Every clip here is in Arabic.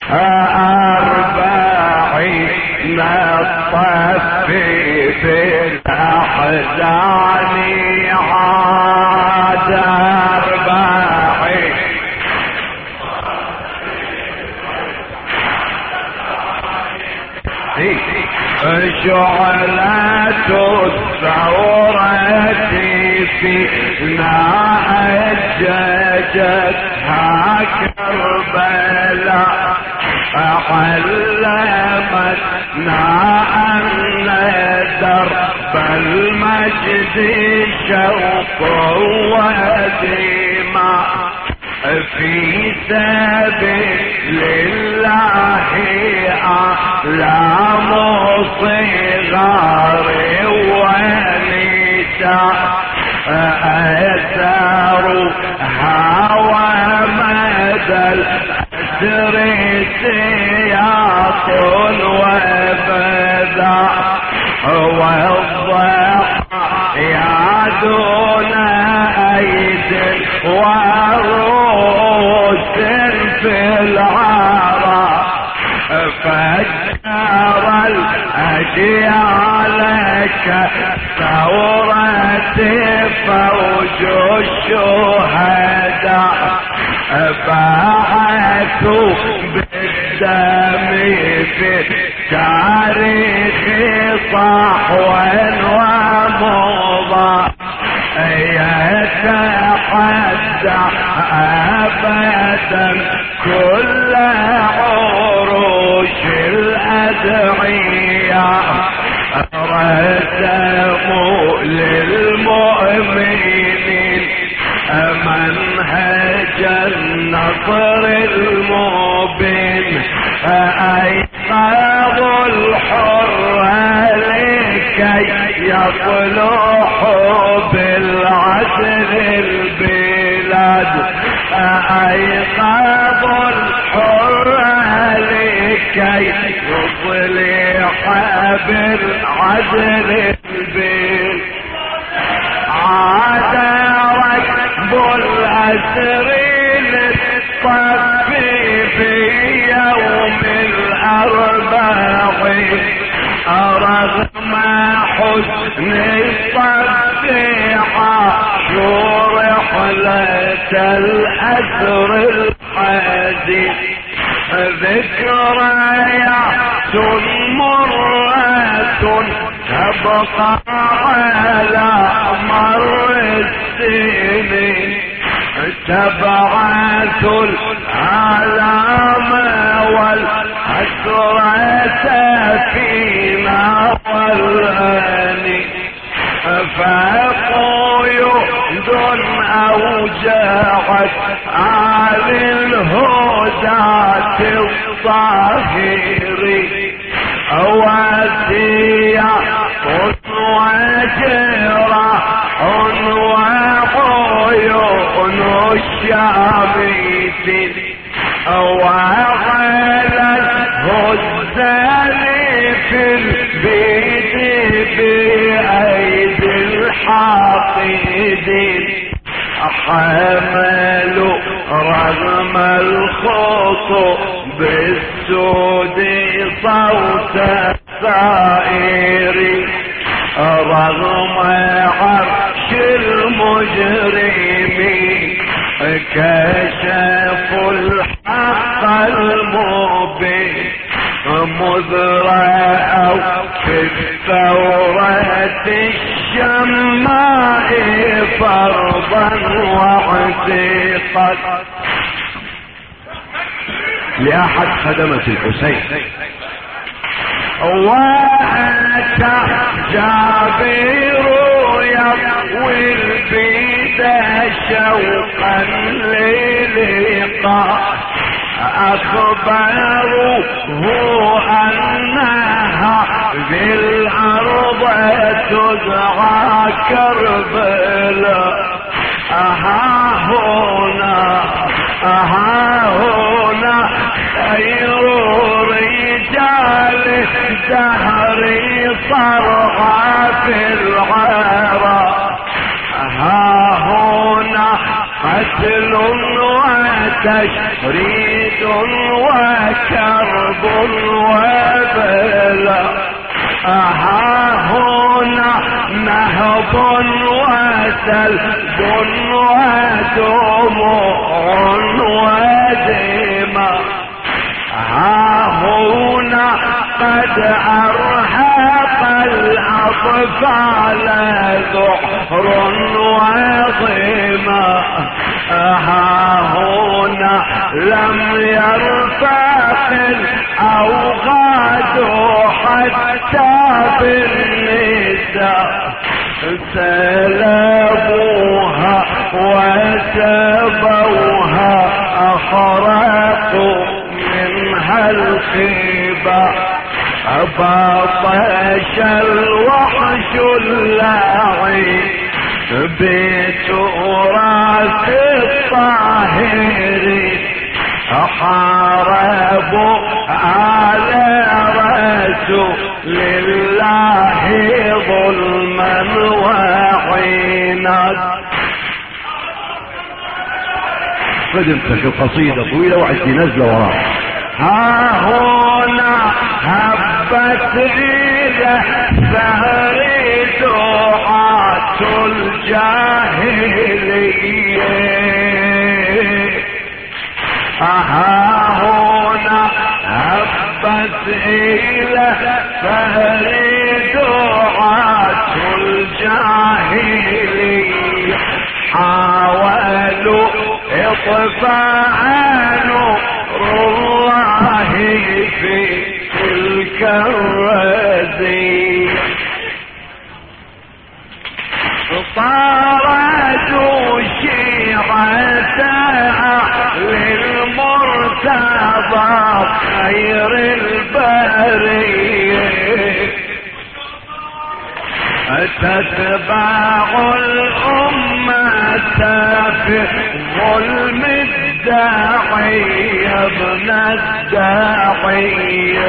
40 الطف بالأحزان عاد 40 شعلة الثورة فينا أججتها كربلاء علمتنا أن درب المجد شوق ودماء في سبيل الله أعلام صغار ونساء أثروا هوى مدى الأسر سياط وفداء والضحايا دون أيد وروس في العراء فجر الأجيال كثورة فوج الشهداء بعثوا بالدم في التاريخ صحوا ومضى يتحدى أبدا كل عروش الأدعياء رسموا للمؤمنين منهج النصر المبين أيقظوا الحر لكي يصلحوا بالعدل البلاد أيقظوا الحر لكي يصلح بالعدل البلاد عاد ركب الأسر للصف في يوم الأربعين رغم حزن الصف حاشوا رحلة الأسر الحزين ذكريات مرة تبقى على مر السنين تبعث العالم والحسرة فينا والأني فقيود أوجعت عن الهداة الظاهرين وسياق وجراح وعيون الشامسين وعلى الهزال في البيت بأيدي الحاقدين حملوا رغم الخطو بالسود صوت الثائر رغم عرش المجرمين كشفوا الحق المبين مذ رأوا في الثورة الشماء فرضا واعتقاد. لأحد خدمة الحسين وأتى جابر يطوي البيد شوقا للقاء أخبروه أنها بالأرض تدعى كربلاء ها هنا خير رجال الدهر صرعى في العراء ها هنا قتل وتشريد وكسر وبلا ها هنا نهب وسلب ودموع ودماء ها هنا قد أرهق الأطفال ذعر وظما ها هنا لم يرفق الأوغاد حتى بالنساء سلبوها وسبوها أخرقوا منها الخيبة بطش الوحش اللعين بتراث الطاهرين حاربوا على رسول الله ظلما وعينا. قدمت في القصيدة طويلة وعدي نزلة وراء. ها هنا هبت إلى ثهر دعاة الجاهلية ها هنا هبت إلى ثهر دعاة الجاهلية حاولوا إطفاء نور الله في تلك الرزية طاردوا شيعة أهل المرتضى خير البرية تتبع الأمة في ظلم الداعي ابن الداعي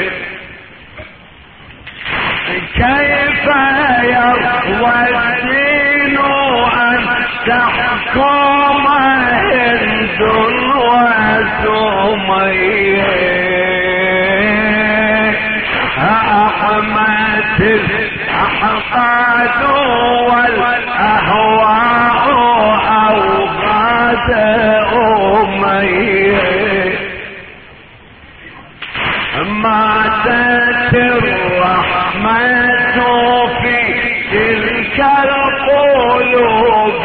كيف يروى الدين أن تحكم هند وسمية أحمد الأحقاد والأهواء أوغاد أمية ماتت الرحمة في تلك القلوب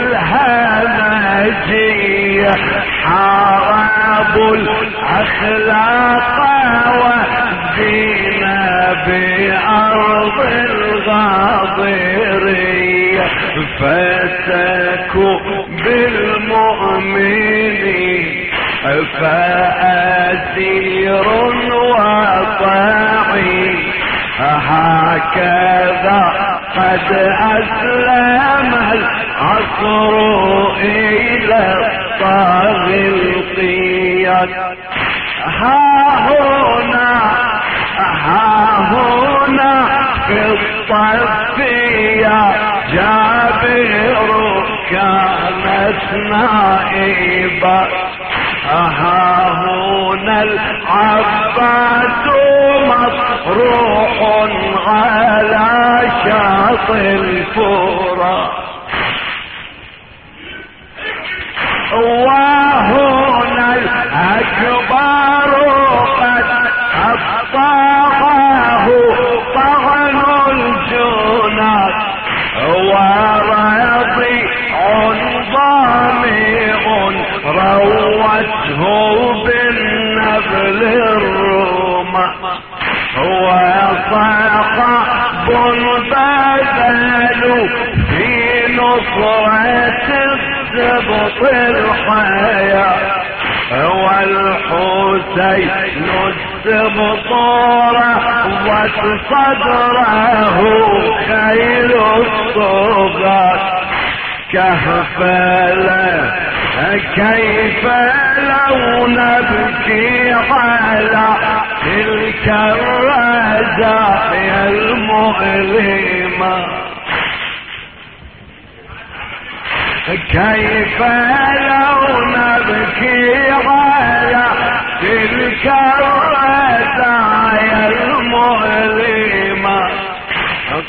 الهمجية حاربوا الأخلاق والدين بأرض الغاضرية فسكوا بالمؤمنين فأسير وطاعي هكذا قد أسلم العصر إلى طاغي القياد ها هنا في الصف يا جابر كانت نائبة ها هنا العباس مصروح على شاطئ الفرات وهنا الأكبر قد أبطاه طغن الجنات ورضيع ضامع روته بالنبل الرومة وصحب بذلوا في نصرة السبط الحياة والحسين السبطورة وصدره خير الصغار كهفلا كيف لو نبكي على تلك الرزايا المؤلمة كيف لو نبكي على تلك الرزايا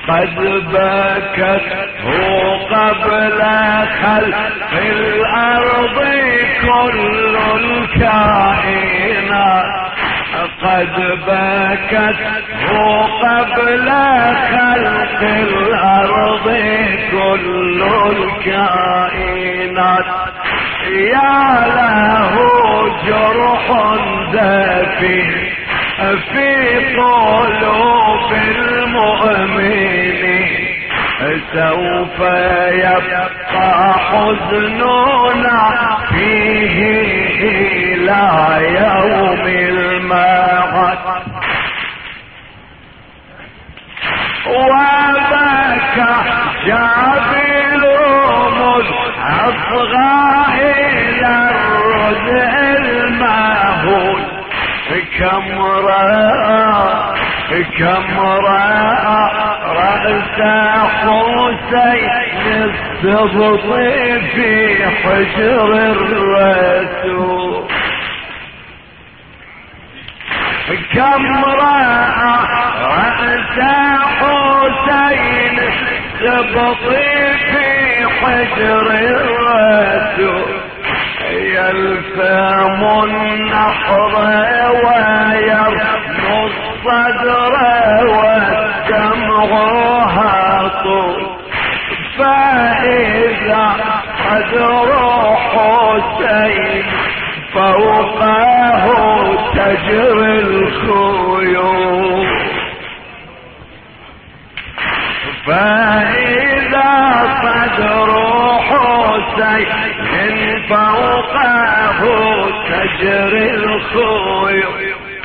قد بكته قبل خلق الأرض كل الكائنات، قد بكته قبل خلق الأرض كل الكائنات. يا له جرح دافئ في قلوب المؤمنين، سوف يبقى حزننا فيه إلى يوم المعاد. وبكى جابر مذ أصغى إلى الرزء المهول، كم رأى رأس حسين السبط في حجر الرسول، كم رأى رأس حسين السبط في حجر الرسول، يلثم النحر ويرمو الصدر والدمع هاطل، فإذا قدر حسين فوقه تجري الخيول، فإذا قدر حسين فوقه تجري الخيول،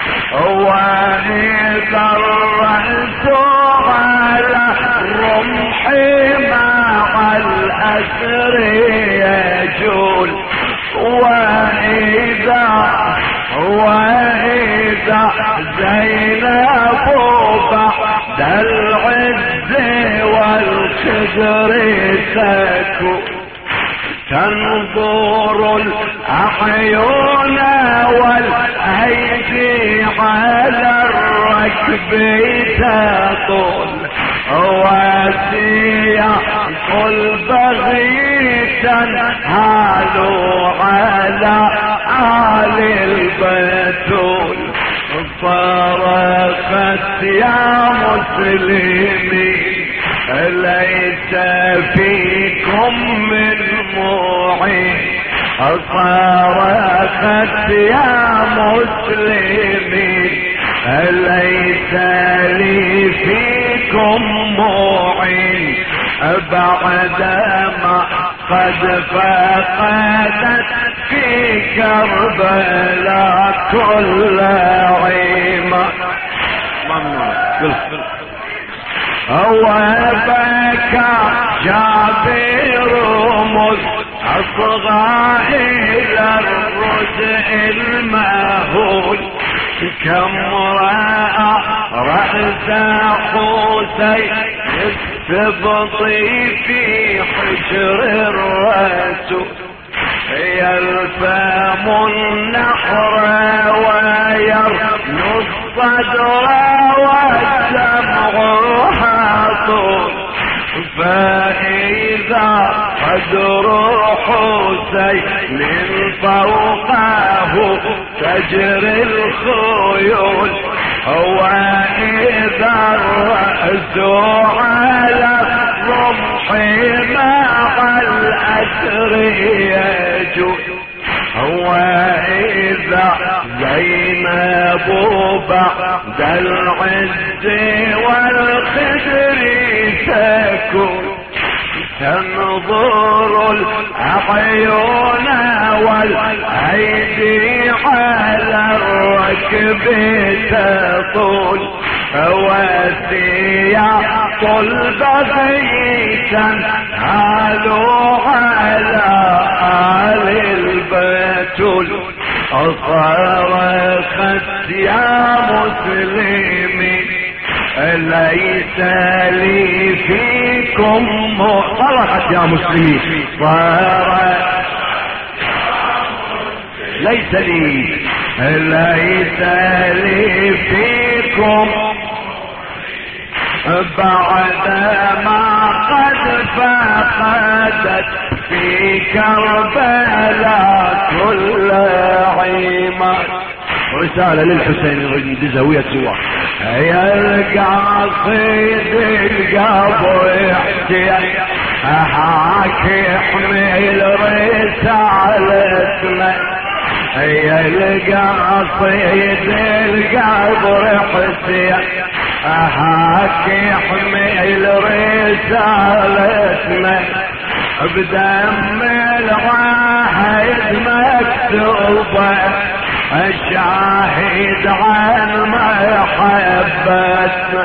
وإذا الرأس على الرمح مع الأسر يجول، وإذا زينب بعد العز والخدر تكون، تنظر الأعين والأيدي على الركب تطول، وسياق البغي تنهال على آل البتول، صرخت يا مسلمين ليس فيكم من معين، صرخت يا مسلمين ليس لي فيكم معين، بعدما قد فقدت في كربلاء كل عيمة. وبكى جابر مذ أصغى إلى الرزء المهول، كم رأى رأس حسين السبط في حجر الرسول، يلفم النحر ويرمو الصدر والدمع هاطل، فإذا قدر حسين فوقه تجري الخيول، وإذا الرأس على الرمح مع الأسر يجول، وإذا زينب بعد العز والخدر تكون، تنظر الأعين والأيدي على الركب تطول، وسياق البغي تنهال على آل البتول، صرخت يا مسلمين ليس لي فيكم، صرخت يا مسلمين ليس لي فيكم بعد ما قد فقدت في كربلاء كل عماد. رسالة للحسين يريد زاوية سوا. يا القاصد القبر حسين هاك يحمل رسالتنا. يا القاصد القبر حسين هاك يحمل رسالتنا. بدم العهد مكتوبة الشاهد عن محبتنا.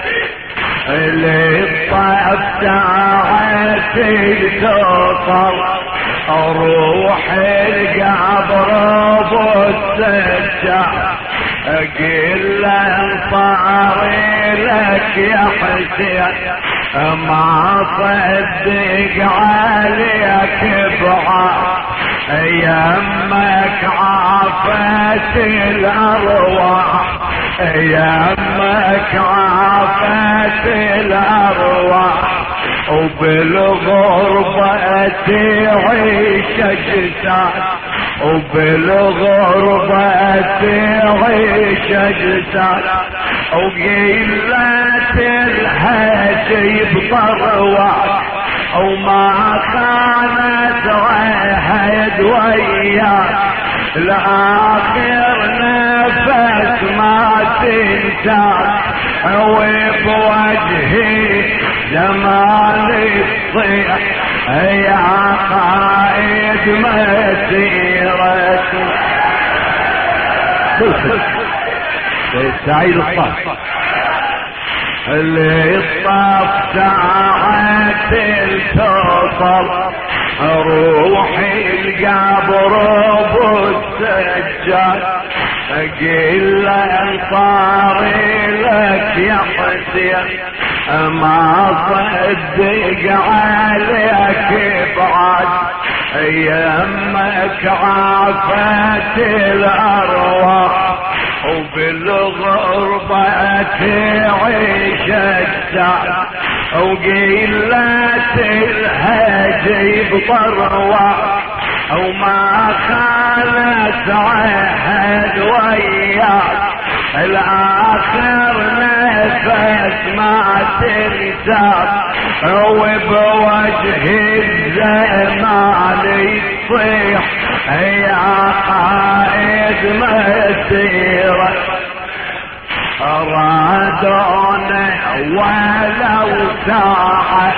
للطف ساعتي توصل روح القبر بالسجع. قل انصاري لك يا حسين ما صدق عليك بعاد. يمك عافت الارواح يمك عافت الارواح. وبالغربة تعيش اجساد وبالغربة تعيش اجساد. وقلت الهجي بطروات وما كانت عهد وياك. الاخر نفس ما تنساك وبوجهي زمان الصيح يا قائد مسيرتي. سعيد الطاف اللي الطاف ساعة توصل روحي القبر بالسجاد. قل انصاري لك يا حسين ما صدق عليك بعد. يمك عافت الارواح وبالغربة تعيش اجساد. وقلت الهجي بطروات وما كانت عهد وياك. الاخر نفس ما تنساك وبوجه الزمان يصيح يا قائد مسيرة. رادونا ولو ساعة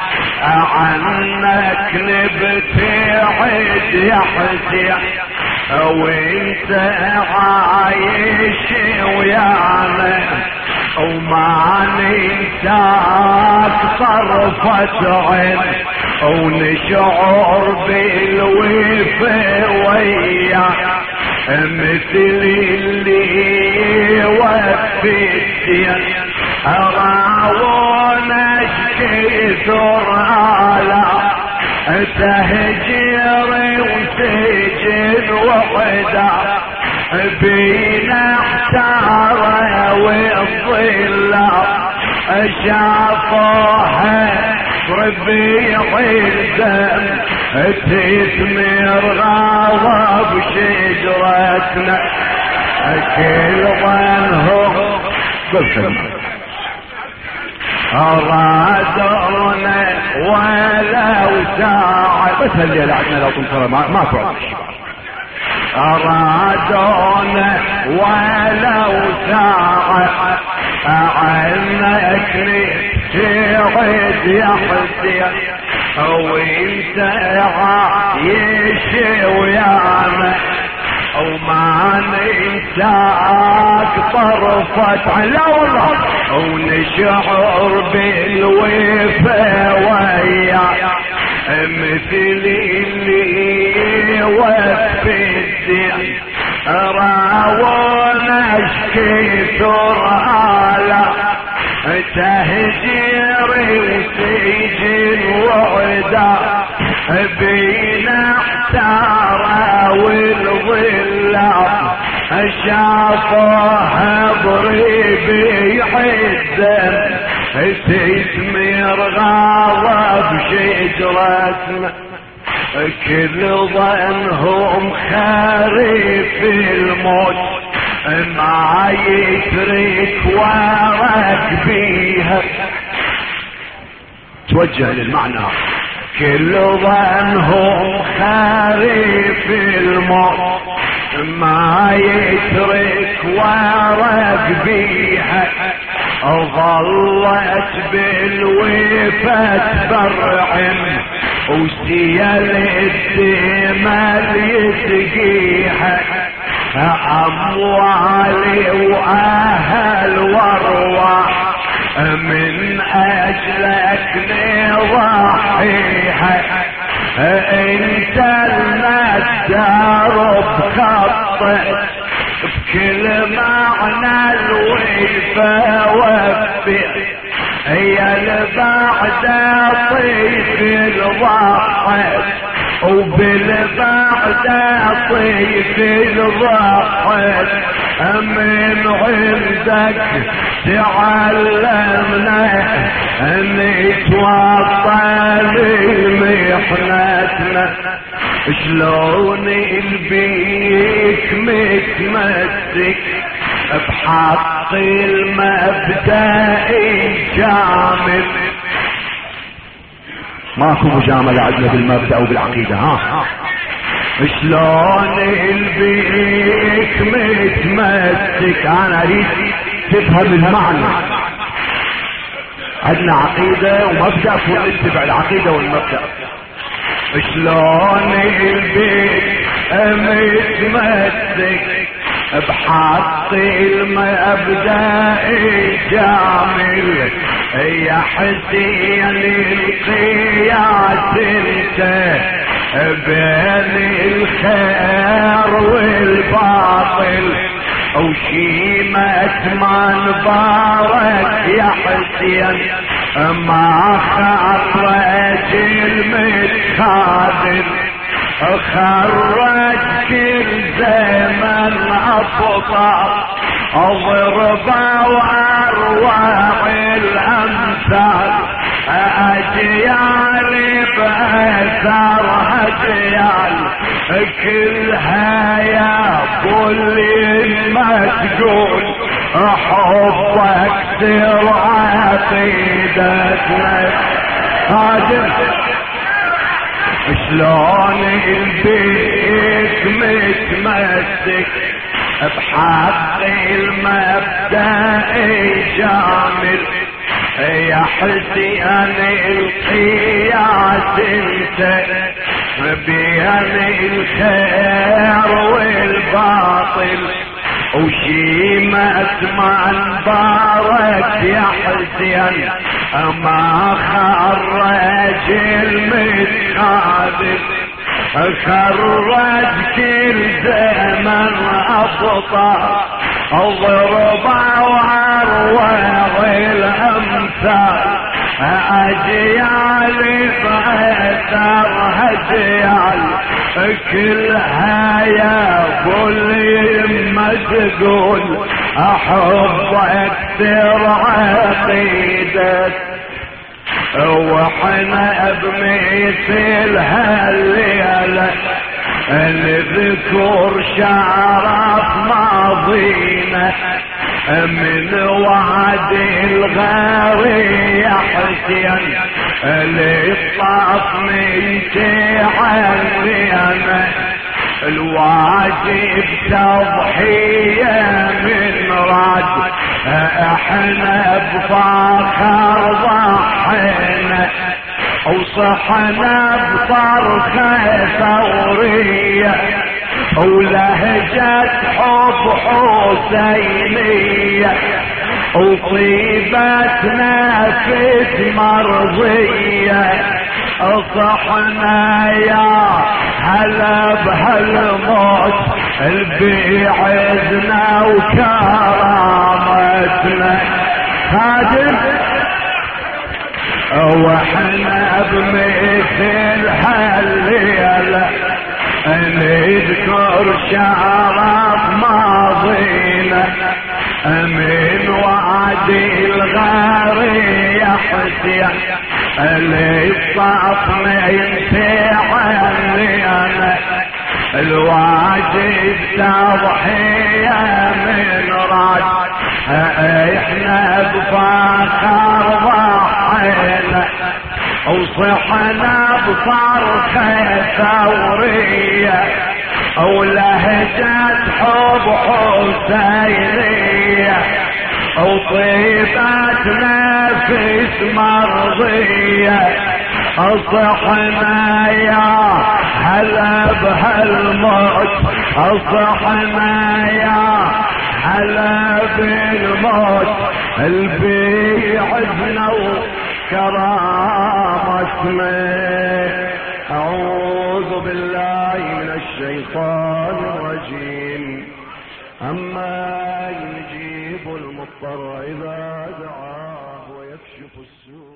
عنك نبتعد يا حسين وانت عايش ويانا وما ننساك طرفة عين ونشعر بالوفا وياك. مثل اللي وفي الدين راونا اشكثر على تهجير وسجن وحدا. بينا احتار والظلام شافوها ربيع الدم تثمر غضب شجرتنا. كل ظنهم أرادونا ولو ساعة بس اللي لعبنا لو تنصر ما تعرف. أرادونا ولو ساعة عنك نبتعد يا حسين وانت عايش ويانا وما ننساك طرفة لا والله ونشعر بالوفا وياك. مثل اللي وفي الدين راونا اشكثر على تهجير وسجن وعدا. بينا احتار والظلام شافوها بربيع الدم تثمر غاضب شجرتنا كل ظنهم خريف الموت ما يترك ورق بيها. توجه للمعنى. كل ظنهم خريف الموت ما يترك ورق بيها. ظلت بالوفا تبرعم وسيال الدمال يسقيها. أموالي وأهل وارواح من أجلك نضحيها. انت المدار بخطك بكل معنى الوفا وفي يا البعد طيف الضحك وبالبعد طيف الضحك من عندك تعلمنا ان نتوطن محنتنا. شلون البيك متمسك بحق المبدأ الجامل. ماكو مجاملة عندنا بالمبدأ وبالعقيدة. شلون البيك متمسك. انا اريد تفهم المعنى. عندنا عقيدة ومبدأ ونتبع العقيدة والمبدأ. شلون البيك متمسك بحق المبدأ الجامل. يا حسين القياس انت بين الخير والباطل وشيمة منبارك يا حسين ما خرج المتخاذل. خرج كل زمن أبطال ضربة وأروع الأمثال. أجيال بأثرها أجيال كلها يا كل ما تقول حبك سر عقيدتنا. قادر شلون البيت متمسك بحق المبدأ الجامل. يا حسين القياس انت بين الخير والباطل وشيمة منبارك يا حسين ما خرج المتخاذل. خرج كل زمن أبطال ضربة وأروع الأمثال. أجيال بأثرها أجيال كلها يا كل ما تقول أحب أكثر عقيدك. وحنا بمثل هالليلة نذكر شرف ماضينا من وعد الغاوي يا حسين للطاف من تعلينا. الواجب تضحية من رد احنا بفاخر ضحينا وصحنا بطرخة ثورية ولهجة حب حسينية وطيبتنا نفس مرضية. صحنا يا هلا بهالموت بعزنا وكرامتنا. خادم واحنا بمثل هالليلة نذكر شرف ماضينا من وعد عادي الغاري يحسيا اللي صافنا ينتعلي انا الواجب تضحية من راد احنا بفاخر ضحينا وصحنا بصرخة ثورية ولهجة حب حسينية وطيبة نفس مرضية اصحنا يا هلا بهالموت اصحنا يا هلا بالموت البيعدنا وكرامتنا. اعوذ بالله من الشيطان الرجيم. أما يجيب المضطر إذا دعاه ويكشف السوء